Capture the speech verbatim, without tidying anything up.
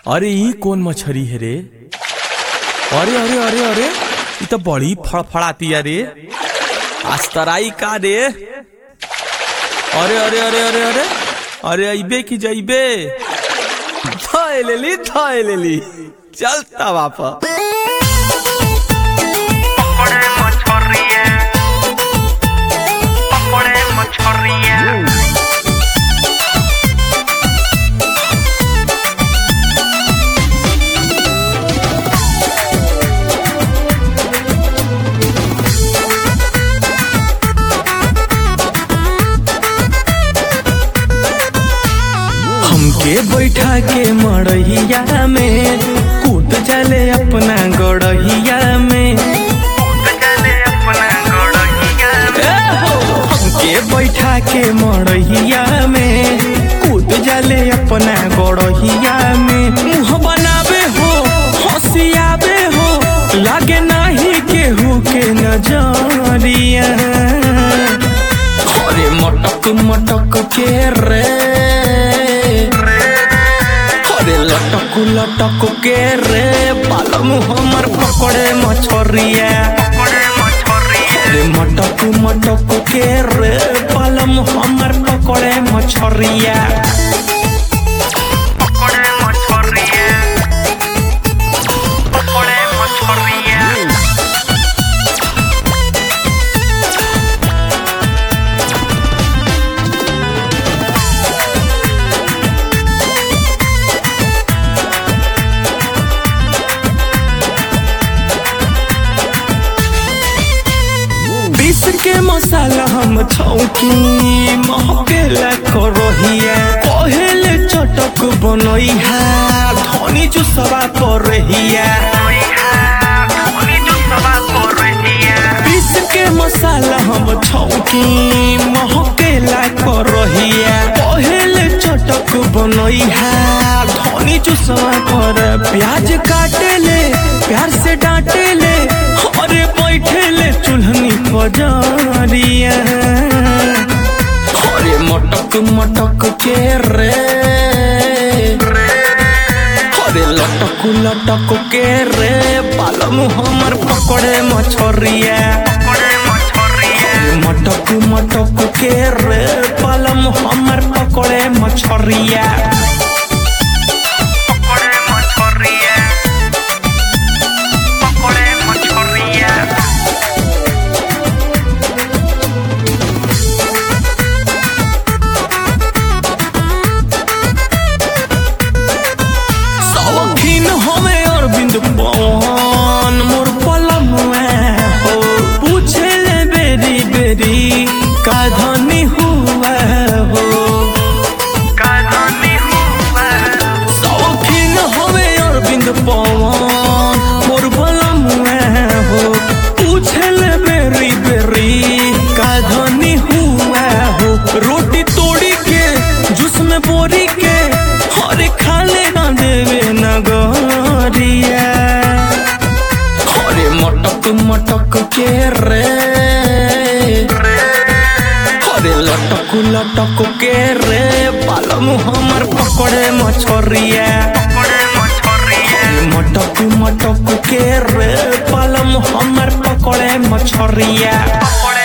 अरे ई कौन मछरी है रे? अरे अरे अरे अरे ये तो बड़ी फड़फड़ाती है रे। आज तराई का रे? अरे अरे अरे अरे अरे अरे अइबे की जइबे? धाय लेली धाय लेली चलता वापस। हमके बैठा के मड़हिया में कूद चले अपना गड़हिया में। हमके बैठा के मड़हिया में कूद चले अपना गड़हिया में। मुँह बनावे हो हंसियावे हो लागे नाही केहू के नजरिया। अरे मटक मटक के रे लटक लटक के रे पालम हमर पकड़े मछरिया। मटक मटक के रे पालम हमर पकड़े मछरिया। के मसाला हम छौकी महकेला करहिया। पहले चटक बनइहा धनी जुसवा करहिया। पीस के मसाला हम छौकी महकेला करहिया। पहले चटक बनइहा धनी जुसवा कर। प्याज काटे ले प्यार से डांटे ले अरे बैठे ले चूल्हनी बजारिया। अरे मटक मटक के रे अरे लटक लटक के रे पालम हमर पकड़े मछरिया। मटक मटक के रे पालम हमर पकड़े मछरिया। का धनी हुआ हो शौकीन हवे अरविंद पवन मोर बलम हो। पूछे ले बेरी बेरी का धनी हुआ हो। रोटी तोड़ी के जूस में बोरी के हरे खाले ना देवे नगरिया। हरे मटक मटक के रे लटक लटक के रे पालम हमर पकड़े मछरिया। मटक मटक के रे पालम हमर पकड़े मछरिया।